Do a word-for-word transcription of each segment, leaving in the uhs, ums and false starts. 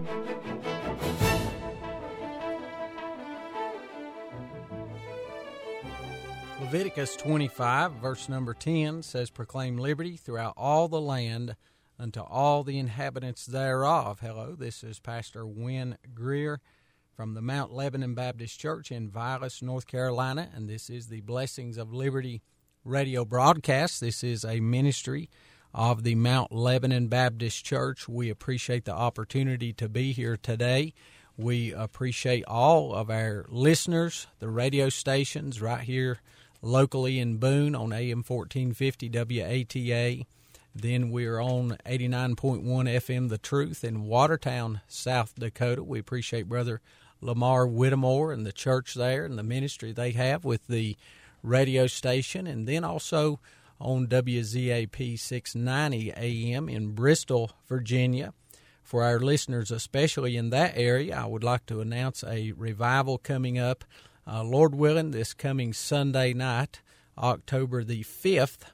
Leviticus twenty-five, verse number ten, says, "Proclaim liberty throughout all the land unto all the inhabitants thereof." Hello, this is Pastor Wynn Greer from the Mount Lebanon Baptist Church in Vilas, North Carolina, and this is the Blessings of Liberty radio broadcast. This is a ministry of the Mount Lebanon Baptist Church. We appreciate the opportunity to be here today. We appreciate all of our listeners, the radio stations right here locally in Boone on A M fourteen fifty W A T A. Then we're on eighty-nine point one F M The Truth in Watertown, South Dakota. We appreciate Brother Lamar Whittemore and the church there and the ministry they have with the radio station. And then also on W Z A P six ninety A M in Bristol, Virginia. For our listeners, especially in that area, I would like to announce a revival coming up, uh, Lord willing, this coming Sunday night, October the fifth.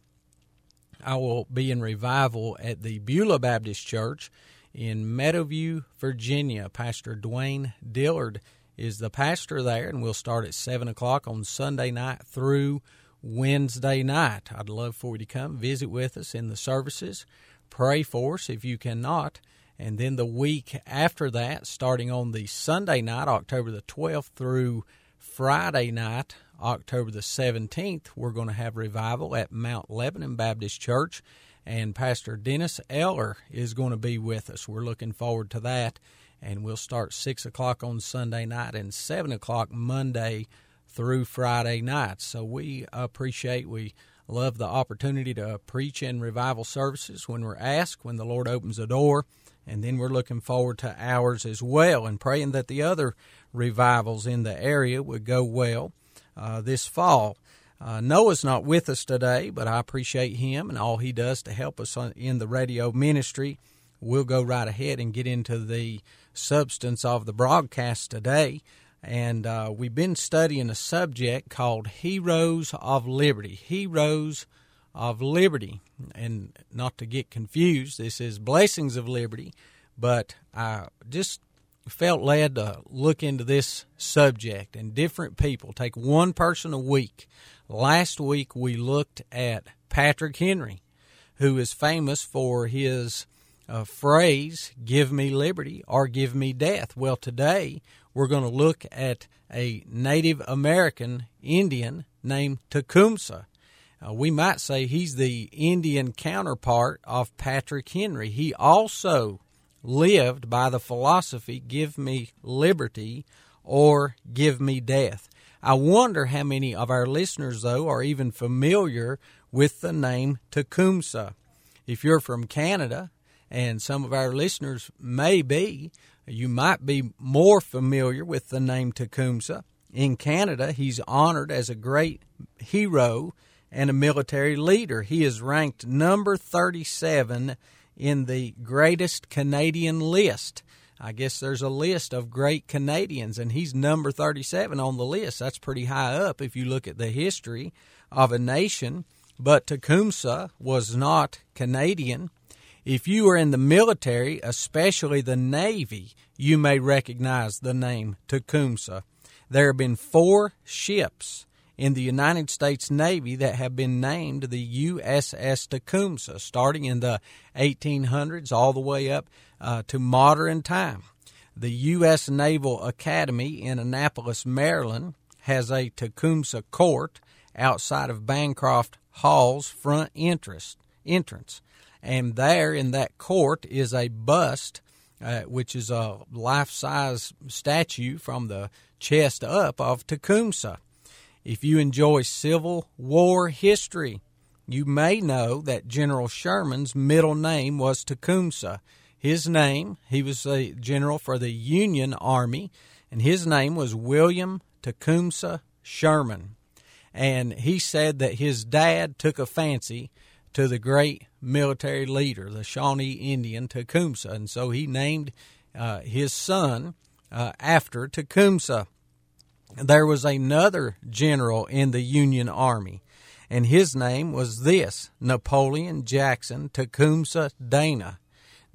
I will be in revival at the Beulah Baptist Church in Meadowview, Virginia. Pastor Dwayne Dillard is the pastor there, and we'll start at seven o'clock on Sunday night through Wednesday night. I'd love for you to come visit with us in the services. Pray for us if you cannot. And then the week after that, starting on the Sunday night, October the twelfth, through Friday night, October the seventeenth, we're going to have revival at Mount Lebanon Baptist Church, and Pastor Dennis Eller is going to be with us. We're looking forward to that, and we'll start six o'clock on Sunday night and seven o'clock Monday through Friday night. So we appreciate, we love the opportunity to preach in revival services when we're asked, when the Lord opens the door. And then we're looking forward to ours as well and praying that the other revivals in the area would go well uh, this fall. Uh, Noah's not with us today, but I appreciate him and all he does to help us on, in the radio ministry. We'll go right ahead and get into the substance of the broadcast today. And uh, we've been studying a subject called Heroes of Liberty. Heroes of Liberty. And not to get confused, this is Blessings of Liberty, but I just felt led to look into this subject and different people. Take one person a week. Last week we looked at Patrick Henry, who is famous for his uh, phrase, "Give me liberty or give me death." Well, today we're going to look at a Native American Indian named Tecumseh. Uh, we might say he's the Indian counterpart of Patrick Henry. He also lived by the philosophy, "Give me liberty or give me death." I wonder how many of our listeners, though, are even familiar with the name Tecumseh. If you're from Canada, and some of our listeners may be, you might be more familiar with the name Tecumseh. In Canada, he's honored as a great hero and a military leader. He is ranked number thirty-seven in the greatest Canadian list. I guess there's a list of great Canadians, and he's number thirty-seven on the list. That's pretty high up if you look at the history of a nation. But Tecumseh was not Canadian. If you are in the military, especially the Navy, you may recognize the name Tecumseh. There have been four ships in the United States Navy that have been named the U S S Tecumseh, starting in the eighteen hundreds all the way up uh, to modern time. The U S Naval Academy in Annapolis, Maryland, has a Tecumseh Court outside of Bancroft Hall's front entrance. entrance. And there in that court is a bust, uh, which is a life-size statue from the chest up of Tecumseh. If you enjoy Civil War history, you may know that General Sherman's middle name was Tecumseh. His name, he was a general for the Union Army, and his name was William Tecumseh Sherman. And he said that his dad took a fancy to the great military leader, the Shawnee Indian Tecumseh, and so he named uh, his son uh, after Tecumseh. There was another general in the Union Army, and his name was this, Napoleon Jackson Tecumseh Dana.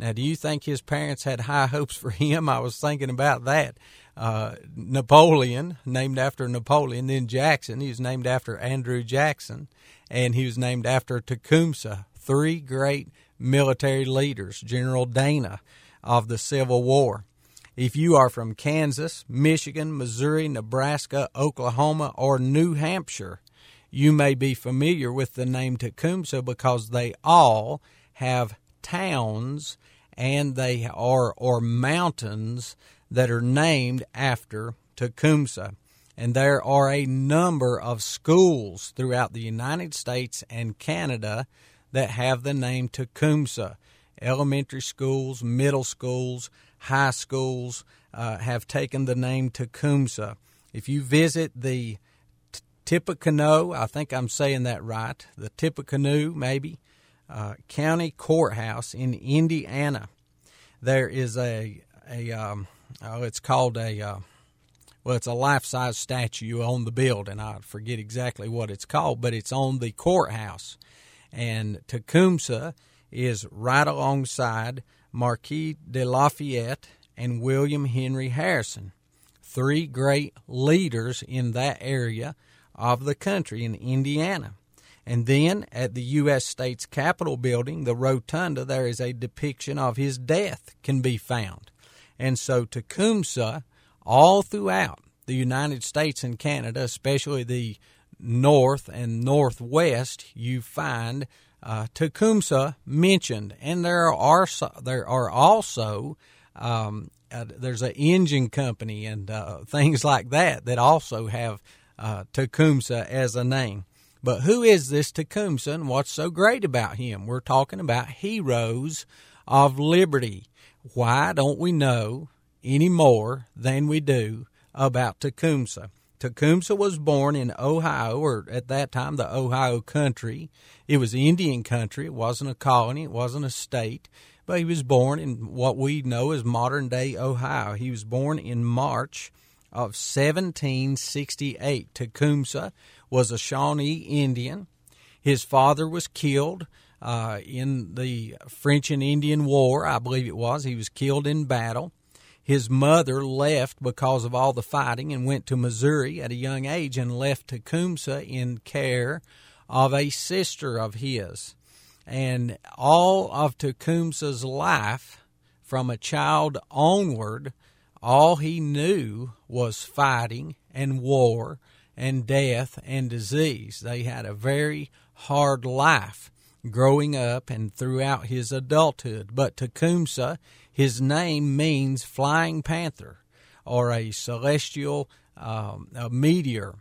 Now, do you think his parents had high hopes for him? I was thinking about that. Uh, Napoleon, named after Napoleon, then Jackson, he was named after Andrew Jackson, and he was named after Tecumseh, three great military leaders, General Dana of the Civil War. If you are from Kansas, Michigan, Missouri, Nebraska, Oklahoma, or New Hampshire, you may be familiar with the name Tecumseh because they all have towns and they are or mountains that are named after Tecumseh. And there are a number of schools throughout the United States and Canada that have the name Tecumseh. Elementary schools, middle schools, high schools uh, have taken the name Tecumseh. If you visit the T- Tippecanoe, I think I'm saying that right, the Tippecanoe maybe, uh, County Courthouse in Indiana, there is a, a um, oh, it's called a, uh, well, it's a life-size statue on the building. I forget exactly what it's called, but it's on the courthouse. And Tecumseh is right alongside Marquis de Lafayette and William Henry Harrison, three great leaders in that area of the country in Indiana. And then at the U S State's Capitol building, the rotunda, there is a depiction of his death can be found. And so Tecumseh, all throughout the United States and Canada, especially the north and northwest, you find uh, Tecumseh mentioned. And there are there are also um, uh, there's an engine company and uh, things like that that also have uh, Tecumseh as a name. But who is this Tecumseh and what's so great about him? We're talking about heroes of liberty. Why don't we know any more than we do about Tecumseh? Tecumseh was born in Ohio, or at that time the Ohio country. It was Indian country. It wasn't a colony. It wasn't a state. But he was born in what we know as modern-day Ohio. He was born in March of seventeen sixty-eight. Tecumseh was a Shawnee Indian. His father was killed uh, in the French and Indian War, I believe it was. He was killed in battle. His mother left because of all the fighting and went to Missouri at a young age and left Tecumseh in care of a sister of his. And all of Tecumseh's life, from a child onward, all he knew was fighting and war and death and disease. They had a very hard life growing up and throughout his adulthood. But Tecumseh, his name means flying panther or a celestial um, a meteor.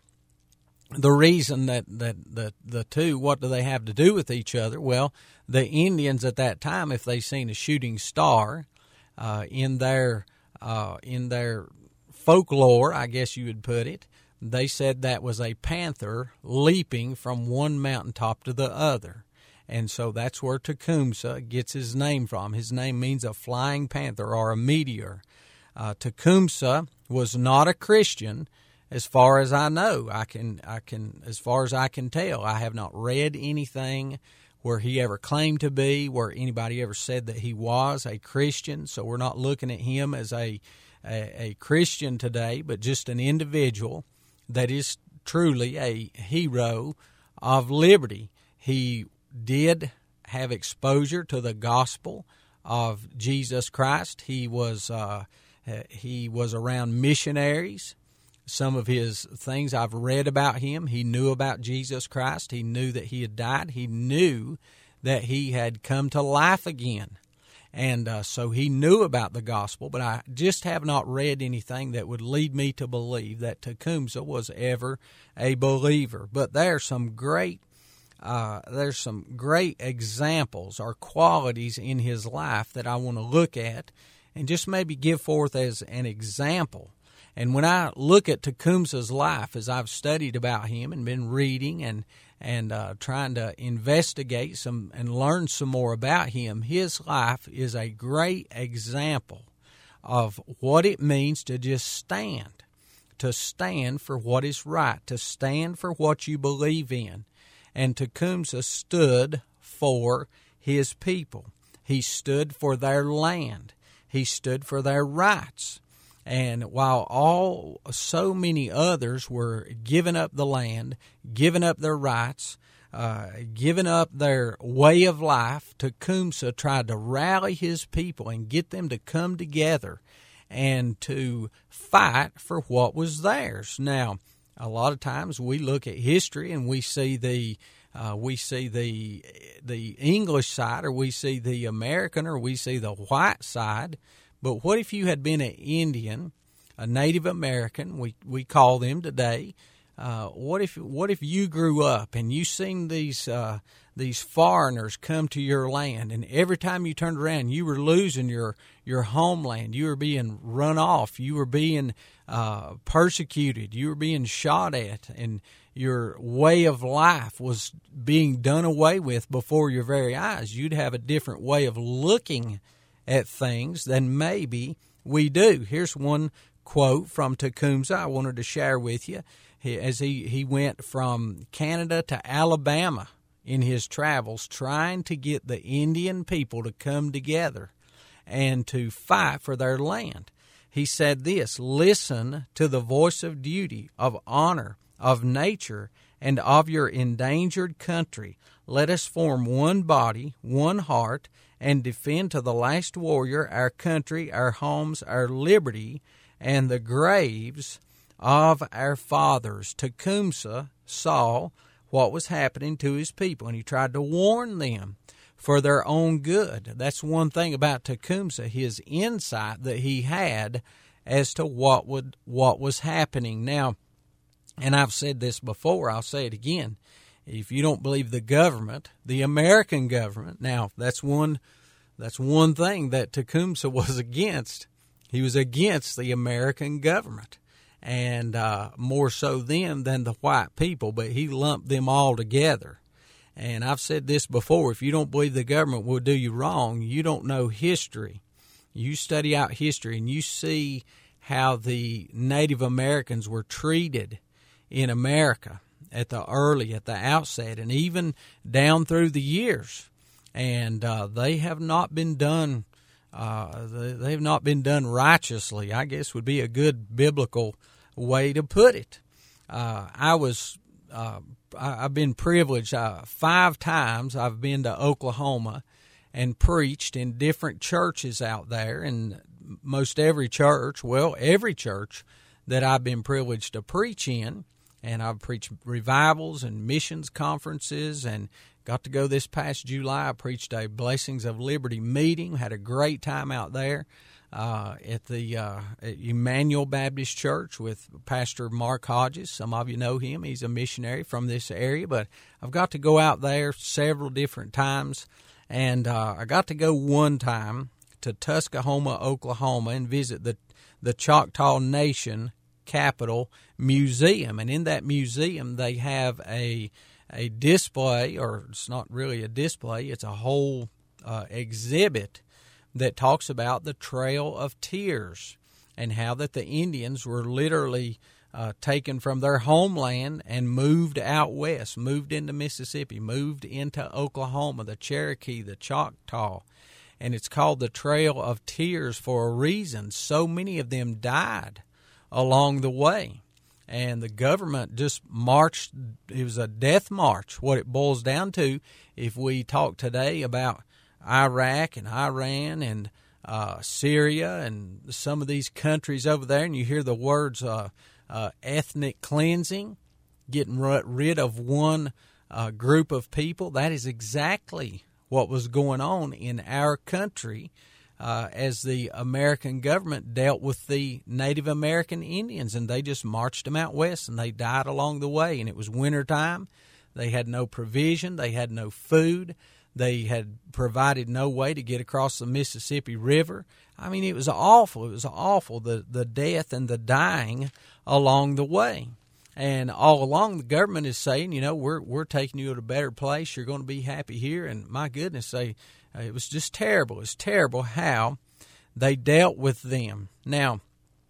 The reason that, that the, the two, what do they have to do with each other? Well, the Indians at that time, if they seen a shooting star uh, in their uh, in their folklore, I guess you would put it, they said that was a panther leaping from one mountaintop to the other. And so that's where Tecumseh gets his name from. His name means a flying panther or a meteor. Uh, Tecumseh was not a Christian, as far as I know. I can, I can, as far as I can tell, I have not read anything where he ever claimed to be, where anybody ever said that he was a Christian. So we're not looking at him as a a, a Christian today, but just an individual that is truly a hero of liberty. He did have exposure to the gospel of Jesus Christ. He was uh, he was around missionaries. Some of his things I've read about him, he knew about Jesus Christ. He knew that he had died. He knew that he had come to life again. And uh, so he knew about the gospel, but I just have not read anything that would lead me to believe that Tecumseh was ever a believer. But there's some great Uh, there's some great examples or qualities in his life that I want to look at and just maybe give forth as an example. And when I look at Tecumseh's life, as I've studied about him and been reading and and uh, trying to investigate some and learn some more about him, his life is a great example of what it means to just stand, to stand for what is right, to stand for what you believe in. And Tecumseh stood for his people. He stood for their land. He stood for their rights. And while all so many others were giving up the land, giving up their rights, uh, giving up their way of life, Tecumseh tried to rally his people and get them to come together and to fight for what was theirs. Now, a lot of times we look at history and we see the uh, we see the the English side, or we see the American, or we see the white side. But what if you had been an Indian, a Native American, we, we call them today? Uh, what if what if you grew up and you seen these uh, these foreigners come to your land, and every time you turned around, you were losing your your homeland, you were being run off, you were being uh, persecuted, you were being shot at, and your way of life was being done away with before your very eyes? You'd have a different way of looking at things than maybe we do. Here's one quote from Tecumseh I wanted to share with you. He, as he, he went from Canada to Alabama in his travels, trying to get the Indian people to come together and to fight for their land. He said this: "Listen to the voice of duty, of honor, of nature, and of your endangered country. Let us form one body, one heart, and defend to the last warrior our country, our homes, our liberty, and the graves of our fathers." Tecumseh saw what was happening to his people, and he tried to warn them for their own good. That's one thing about Tecumseh, his insight that he had as to what would what was happening. Now, and I've said this before, I'll say it again. If you don't believe the government, the American government, now that's one that's one thing that Tecumseh was against. He was against the American government, and uh, more so them than the white people, but he lumped them all together. And I've said this before, if you don't believe the government will do you wrong, you don't know history. You study out history and you see how the Native Americans were treated in America at the early, at the outset, and even down through the years. And uh, they have not been done uh, they have not been done righteously, I guess would be a good biblical way to put it. Uh, I was uh, I, I've been privileged uh, five times. I've been to Oklahoma and preached in different churches out there, and most every church, well, every church that I've been privileged to preach in. And I've preached revivals and missions conferences, and got to go this past July. I preached a Blessings of Liberty meeting. Had a great time out there uh, at the uh, at Emmanuel Baptist Church with Pastor Mark Hodges. Some of you know him. He's a missionary from this area. But I've got to go out there several different times. And uh, I got to go one time to Tuscaloosa, Oklahoma, and visit the, the Choctaw Nation Capitol Museum. And in that museum they have a a display, or it's not really a display, it's a whole uh, exhibit that talks about the Trail of Tears and how that the Indians were literally uh, taken from their homeland and moved out west, moved into Mississippi, moved into Oklahoma, the Cherokee, the Choctaw. And it's called the Trail of Tears for a reason. So many of them died along the way, and the government just marched. It was a death march, what it boils down to. If we talk today about Iraq and Iran and uh, Syria and some of these countries over there, and you hear the words uh, uh, ethnic cleansing, getting rid of one uh, group of people, that is exactly what was going on in our country Uh, as the American government dealt with the Native American Indians, and they just marched them out west, and they died along the way. And it was wintertime. They had no provision. They had no food. They had provided no way to get across the Mississippi River. I mean, it was awful. It was awful, the, the death and the dying along the way. And all along, the government is saying, you know, we're we're taking you to a better place. You're going to be happy here. And my goodness, they it was just terrible. It was terrible how they dealt with them. Now,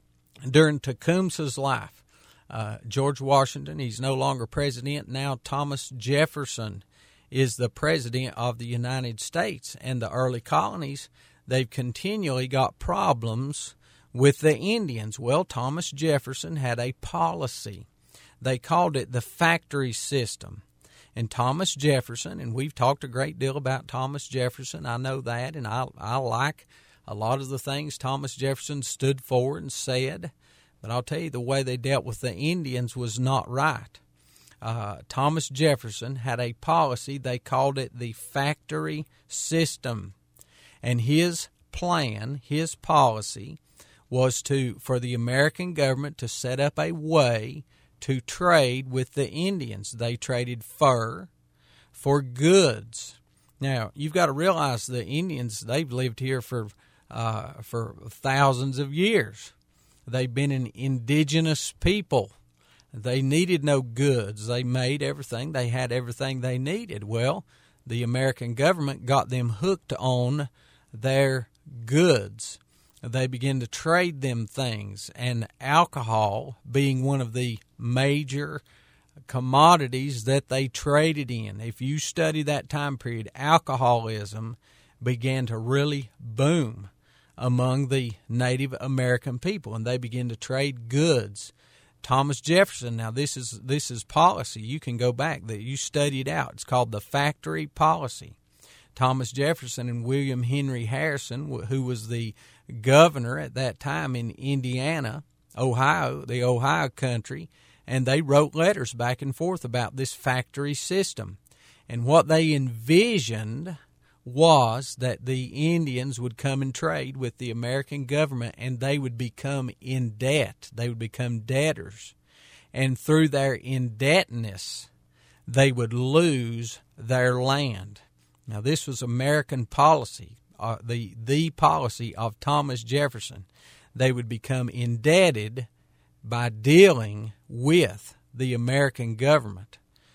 during Tecumseh's life, uh, George Washington, he's no longer president. Now Thomas Jefferson is the President of the United States. And the early colonies, they've continually got problems with the Indians. Well, Thomas Jefferson had a policy. They called it the factory system. And Thomas Jefferson, and we've talked a great deal about Thomas Jefferson, I know that, and I, I like a lot of the things Thomas Jefferson stood for and said. But I'll tell you, the way they dealt with the Indians was not right. Uh, Thomas Jefferson had a policy. They called it the factory system. And his plan, his policy, was to for the American government to set up a way to trade with the Indians. They traded fur for goods. Now, you've got to realize the Indians, they've lived here for uh, for thousands of years. They've been an indigenous people. They needed no goods. They made everything. They had everything they needed. Well, the American government got them hooked on their goods. They began to trade them things, and alcohol being one of the major commodities that they traded in. If you study that time period, alcoholism began to really boom among the Native American people, and they began to trade goods. Thomas Jefferson, now this is this is policy. You can go back, that you study it out. It's called the factory policy. Thomas Jefferson and William Henry Harrison, who was the governor at that time in Indiana, Ohio, the Ohio country, and they wrote letters back and forth about this factory system. And what they envisioned was that the Indians would come and trade with the American government, and they would become in debt. They would become debtors. And through their indebtedness, they would lose their land. Now, this was American policy, uh, the, the policy of Thomas Jefferson. They would become indebted by dealing with the American government.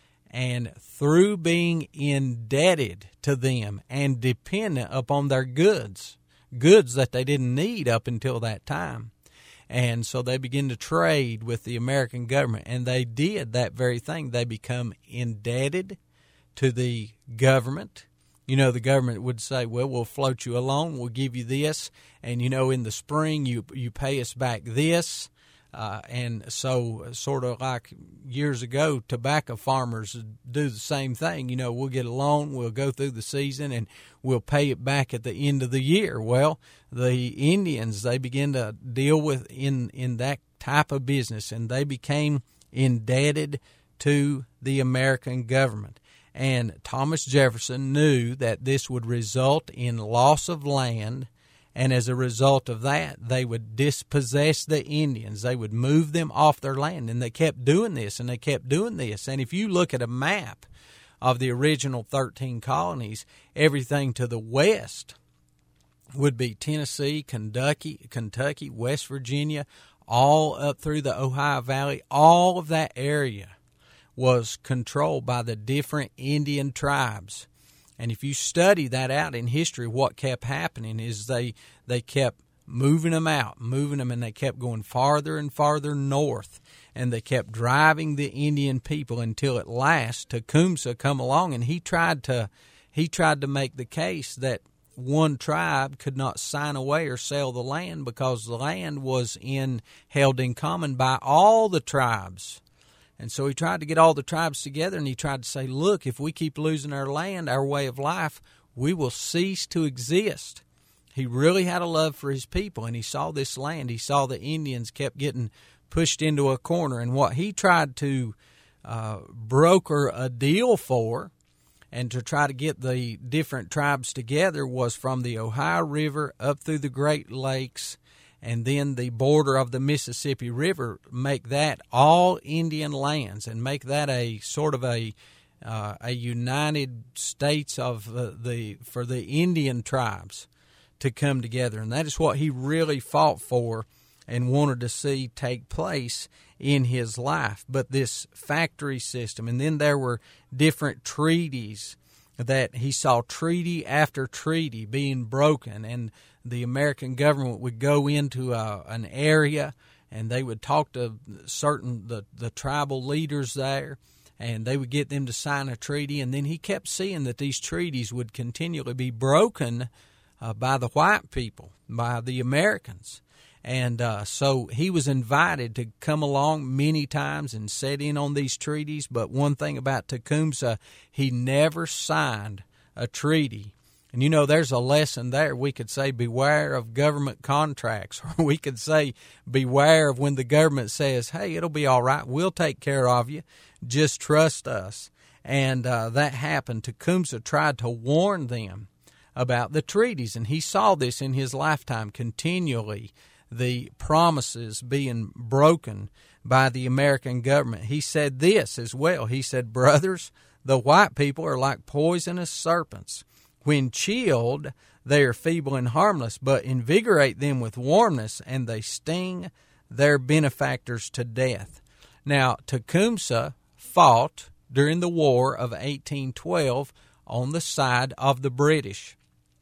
And through being indebted to them and dependent upon their goods, goods that they didn't need up until that time. And so they begin to trade with the American government, and they did that very thing. They become indebted to the government. You know, the government would say, well, we'll float you a loan, we'll give you this, and, you know, in the spring you you pay us back this. Uh, and so sort of like years ago, tobacco farmers do the same thing. You know, we'll get a loan, we'll go through the season, and we'll pay it back at the end of the year. Well, the Indians, they begin to deal with in, in that type of business, and they became indebted to the American government. And Thomas Jefferson knew that this would result in loss of land, and as a result of that, they would dispossess the Indians. They would move them off their land, and they kept doing this, and they kept doing this. And if you look at a map of the original thirteen colonies, everything to the west would be Tennessee, Kentucky, Kentucky, West Virginia, all up through the Ohio Valley. All of that area was controlled by the different Indian tribes. And if you study that out in history, what kept happening is they they kept moving them out, moving them, and they kept going farther and farther north, and they kept driving the Indian people until at last Tecumseh come along, and he tried to he tried to make the case that one tribe could not sign away or sell the land because the land was in held in common by all the tribes. And so he tried to get all the tribes together, and he tried to say, look, if we keep losing our land, our way of life, we will cease to exist. He really had a love for his people, and he saw this land. He saw the Indians kept getting pushed into a corner. And what he tried to uh, broker a deal for and to try to get the different tribes together was from the Ohio River up through the Great Lakes, and then the border of the Mississippi River, make that all Indian lands and make that a sort of a uh, a United States of uh, the for the Indian tribes to come together. And that is what he really fought for and wanted to see take place in his life. But this factory system, and then there were different treaties that he saw, treaty after treaty being broken, and the American government would go into a, an area, and they would talk to certain the, the tribal leaders there, and they would get them to sign a treaty, and then he kept seeing that these treaties would continually be broken uh, by the white people, by the Americans. And uh, so he was invited to come along many times and sit in on these treaties. But one thing about Tecumseh, he never signed a treaty. And, you know, there's a lesson there. We could say beware of government contracts, or we could say beware of when the government says, hey, it'll be all right, we'll take care of you, just trust us. And uh, that happened. Tecumseh tried to warn them about the treaties, and he saw this in his lifetime continually, the promises being broken by the American government. He said this as well. He said, brothers, the white people are like poisonous serpents. When chilled, they are feeble and harmless, but invigorate them with warmness, and they sting their benefactors to death. Now, Tecumseh fought during the War of eighteen twelve on the side of the British.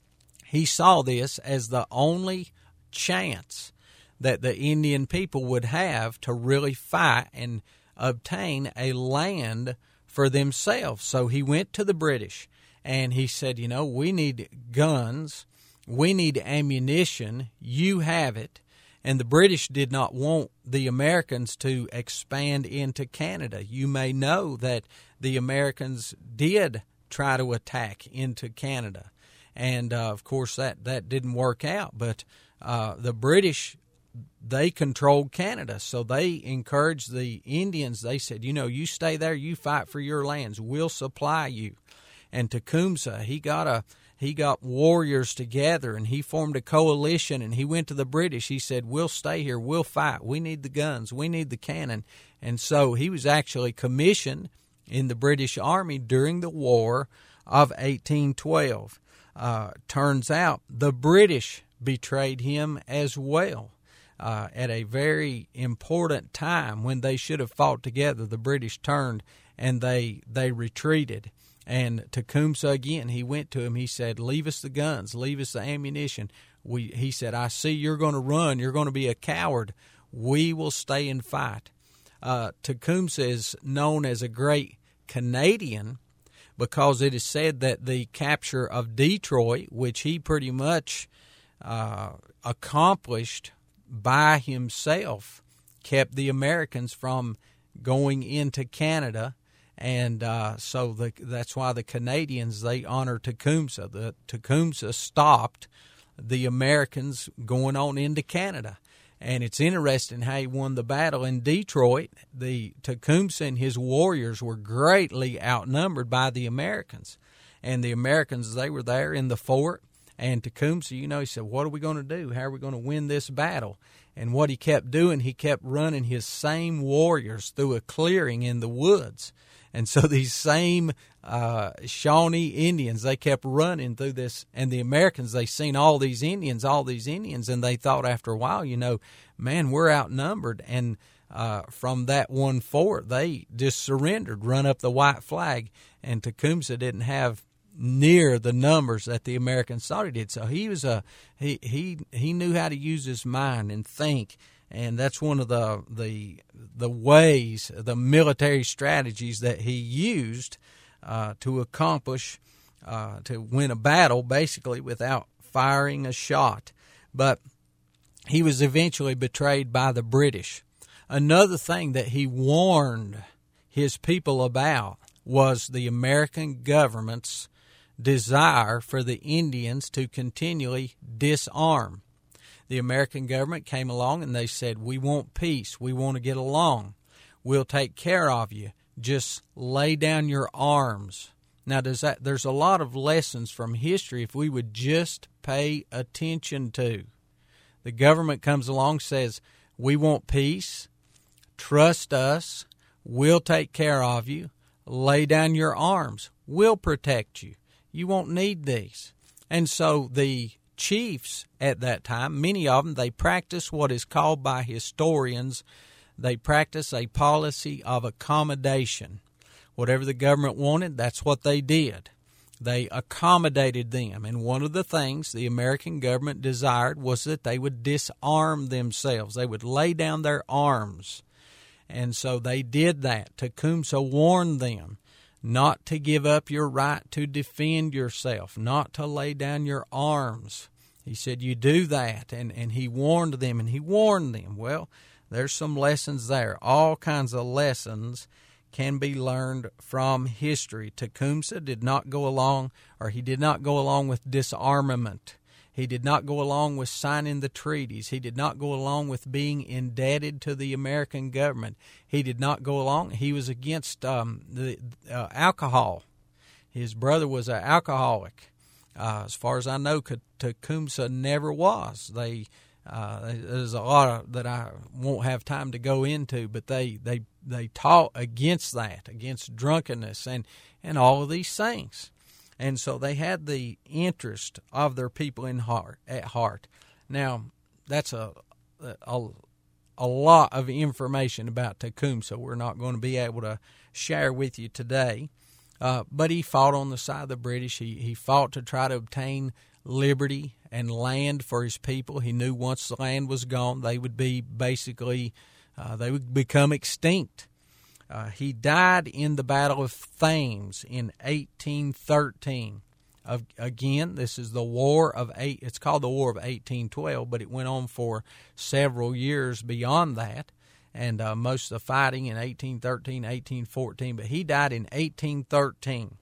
He saw this as the only chance that the Indian people would have to really fight and obtain a land for themselves. So he went to the British and he said, you know, we need guns, we need ammunition, you have it. And the British did not want the Americans to expand into Canada. You may know that the Americans did try to attack into Canada. And, uh, of course, that, that didn't work out. But uh, the British, they controlled Canada, so they encouraged the Indians. They said, you know, you stay there, you fight for your lands, we'll supply you. And Tecumseh, he got a he got warriors together, and he formed a coalition, and he went to the British. He said, we'll stay here, we'll fight, we need the guns, we need the cannon. And so he was actually commissioned in the British Army during the War of eighteen twelve. Uh, turns out the British betrayed him as well. Uh, at a very important time when they should have fought together, the British turned and they they retreated. And Tecumseh, again, he went to him. He said, leave us the guns, leave us the ammunition. We, he said, I see you're going to run. You're going to be a coward. We will stay and fight. Uh, Tecumseh is known as a great Canadian because it is said that the capture of Detroit, which he pretty much uh, accomplished by himself, kept the Americans from going into Canada. And uh, so the, that's why the Canadians, they honor Tecumseh. The Tecumseh stopped the Americans going on into Canada. And it's interesting how he won the battle in Detroit. The Tecumseh and his warriors were greatly outnumbered by the Americans. And the Americans, they were there in the fort. And Tecumseh, you know, he said, what are we going to do? How are we going to win this battle? And what he kept doing, he kept running his same warriors through a clearing in the woods. And so these same uh, Shawnee Indians, they kept running through this. And the Americans, they seen all these Indians, all these Indians, and they thought after a while, you know, man, we're outnumbered. And uh, from that one fort, they just surrendered, run up the white flag. And Tecumseh didn't have near the numbers that the Americans thought he did. So he was a he he he knew how to use his mind and think, and that's one of the the the ways, the military strategies that he used uh, to accomplish uh, to win a battle, basically without firing a shot. But he was eventually betrayed by the British. Another thing that he warned his people about was the American government's desire for the Indians to continually disarm. The American government came along and they said, we want peace, we want to get along, we'll take care of you, just lay down your arms. Now, does that? There's a lot of lessons from history if we would just pay attention to. The government comes along, says, we want peace, trust us, we'll take care of you, lay down your arms, we'll protect you. You won't need these. And so the chiefs at that time, many of them, they practiced what is called by historians, they practiced a policy of accommodation. Whatever the government wanted, that's what they did. They accommodated them. And one of the things the American government desired was that they would disarm themselves. They would lay down their arms. And so they did that. Tecumseh warned them not to give up your right to defend yourself, not to lay down your arms. He said, you do that, and, and he warned them, and he warned them. Well, there's some lessons there. All kinds of lessons can be learned from history. Tecumseh did not go along, or he did not go along with disarmament. He did not go along with signing the treaties. He did not go along with being indebted to the American government. He did not go along. He was against um, the uh, alcohol. His brother was an alcoholic. Uh, as far as I know, Tecumseh never was. They uh, there's a lot of, that I won't have time to go into, but they they they taught against that, against drunkenness and and all of these things. And so they had the interest of their people in heart at heart. Now, that's a a, a lot of information about Tecumseh we're not going to be able to share with you today. Uh, but he fought on the side of the British. He he fought to try to obtain liberty and land for his people. He knew once the land was gone, they would be basically, uh, they would become extinct. Uh, he died in the Battle of Thames in eighteen thirteen. Of, again, this is the War of eight. It's called the War of eighteen twelve, but it went on for several years beyond that, and uh, most of the fighting in eighteen thirteen, eighteen fourteen. But he died in eighteen thirteen.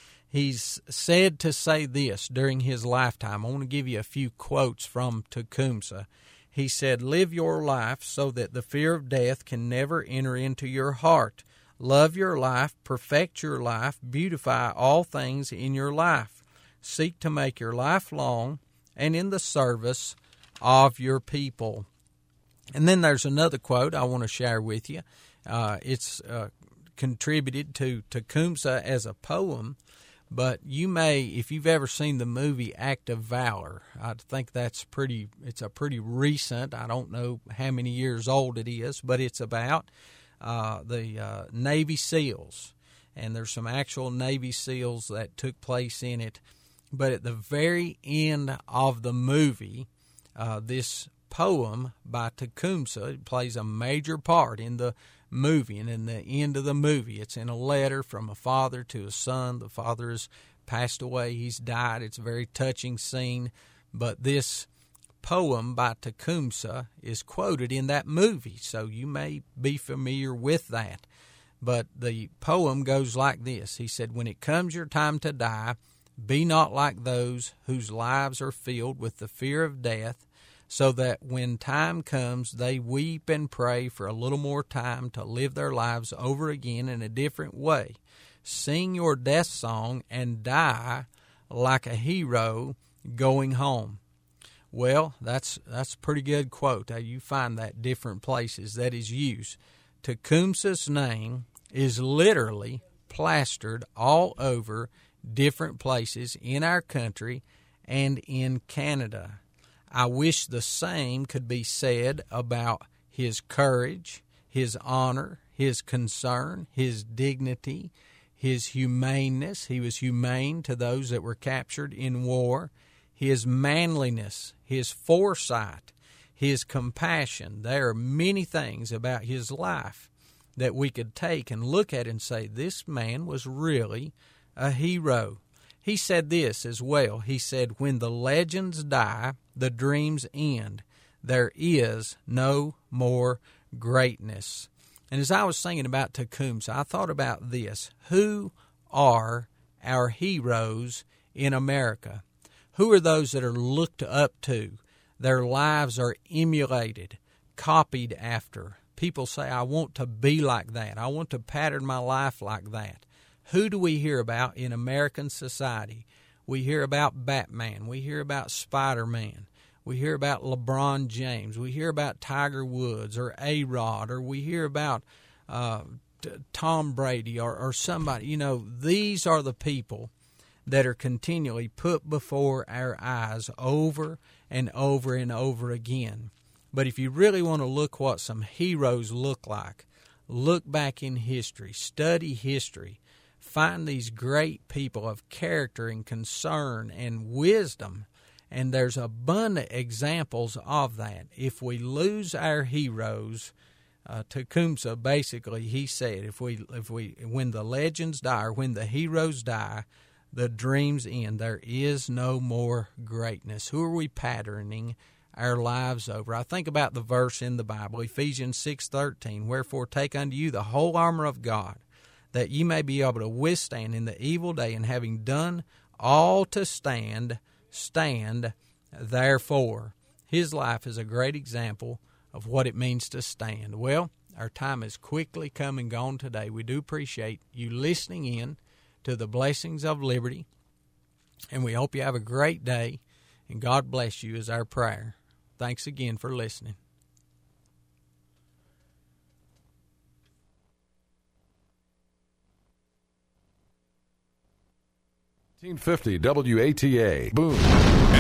He's said to say this during his lifetime. I want to give you a few quotes from Tecumseh. He said, live your life so that the fear of death can never enter into your heart. Love your life, perfect your life, beautify all things in your life. Seek to make your life long and in the service of your people. And then there's another quote I want to share with you. Uh, it's uh, contributed to Tecumseh as a poem. But you may, if you've ever seen the movie Act of Valor, I think that's pretty, it's a pretty recent, I don't know how many years old it is, but it's about uh, the uh, Navy SEALs. And there's some actual Navy SEALs that took place in it. But at the very end of the movie, uh, this poem by Tecumseh plays a major part in the movie, and in the end of the movie, it's in a letter from a father to a son. The father has passed away, he's died. It's a very touching scene, but this poem by Tecumseh is quoted in that movie, so you may be familiar with that. But the poem goes like this. He said, when it comes your time to die, be not like those whose lives are filled with the fear of death, so that when time comes, they weep and pray for a little more time to live their lives over again in a different way. Sing your death song and die like a hero going home. Well, that's that's a pretty good quote. You find that different places that is used. Tecumseh's name is literally plastered all over different places in our country and in Canada. I wish the same could be said about his courage, his honor, his concern, his dignity, his humaneness. He was humane to those that were captured in war. His manliness, his foresight, his compassion. There are many things about his life that we could take and look at and say, this man was really a hero. He said this as well. He said, when the legends die, the dreams end. There is no more greatness. And as I was thinking about Tecumseh, I thought about this. Who are our heroes in America? Who are those that are looked up to? Their lives are emulated, copied after. People say, I want to be like that. I want to pattern my life like that. Who do we hear about in American society? We hear about Batman. We hear about Spider-Man. We hear about LeBron James. We hear about Tiger Woods or A-Rod, or we hear about uh, t- Tom Brady or, or somebody. You know, these are the people that are continually put before our eyes over and over and over again. But if you really want to look what some heroes look like, look back in history, study history. Find these great people of character and concern and wisdom, and there's abundant examples of that. If we lose our heroes, uh, Tecumseh, basically, he said, if we, if we, when the legends die, or when the heroes die, the dreams end. There is no more greatness. Who are we patterning our lives over? I think about the verse in the Bible, Ephesians six thirteen, wherefore take unto you the whole armor of God, that ye may be able to withstand in the evil day, and having done all to stand, stand therefore. His life is a great example of what it means to stand. Well, our time is quickly come and gone today. We do appreciate you listening in to the Blessings of Liberty, and we hope you have a great day, and God bless you is our prayer. Thanks again for listening. fifteen fifty W A T A. Boom.